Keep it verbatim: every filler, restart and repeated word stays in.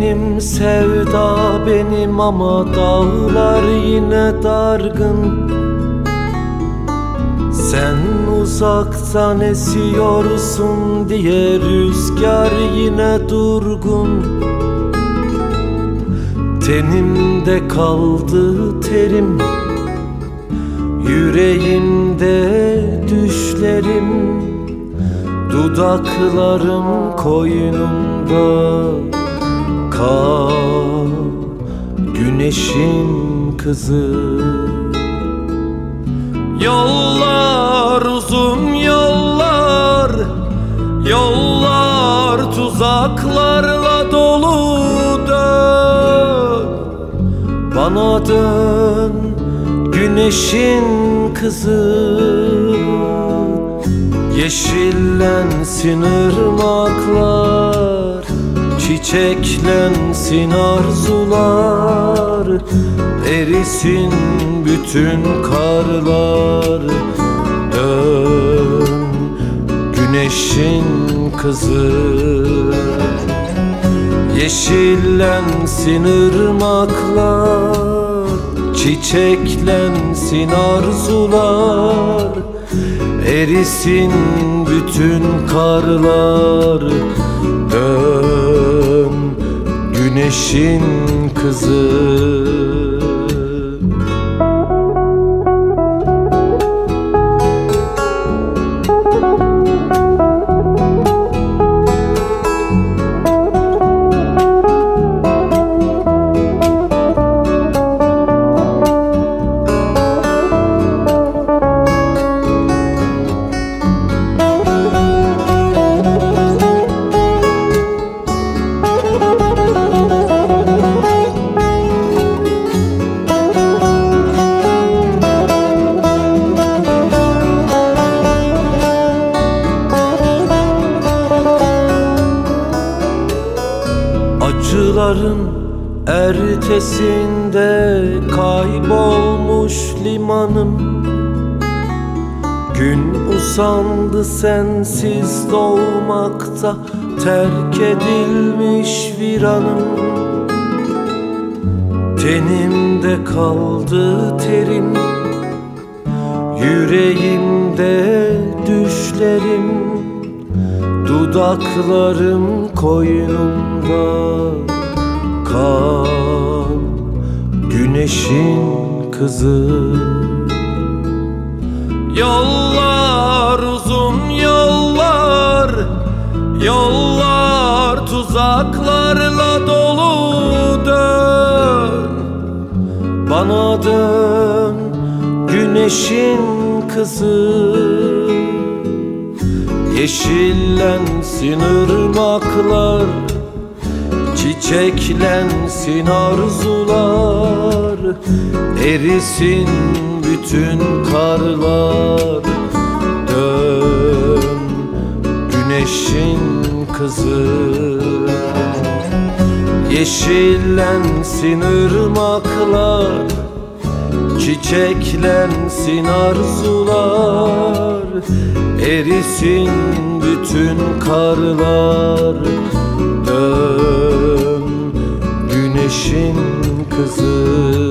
Benim sevda benim ama dağlar yine dargın. Sen uzaktan esiyorsun diye rüzgar yine durgun. Tenimde kaldı terim, yüreğimde düşlerim, dudaklarım koynumda. Kal güneşin kızı. Yollar uzun yollar, yollar tuzaklarla dolu. Dön bana dön güneşin kızı. Yeşillensin ırmaklar, çiçeklensin arzular, erisin bütün karlar. Dön güneşin kızı. Yeşillensin ırmaklar, çiçeklensin arzular, erisin bütün karlar. Dön güneşin kızı. Acıların ertesinde kaybolmuş limanım. Gün usandı sensiz doğmakta, terk edilmiş viranım. Tenimde kaldı terim, yüreğimde düşlerim, dudaklarım koynumda. Kal güneşin kızı. Yollar uzun yollar, yollar tuzaklarla dolu. Dön bana dön güneşin kızı. Yeşillensin ırmaklar, çiçeklensin arzular, erisin bütün karlar. Dön güneşin kızı. Yeşillensin ırmaklar, çiçeklensin arzular, erisin bütün karlar. Dön güneşin kızı.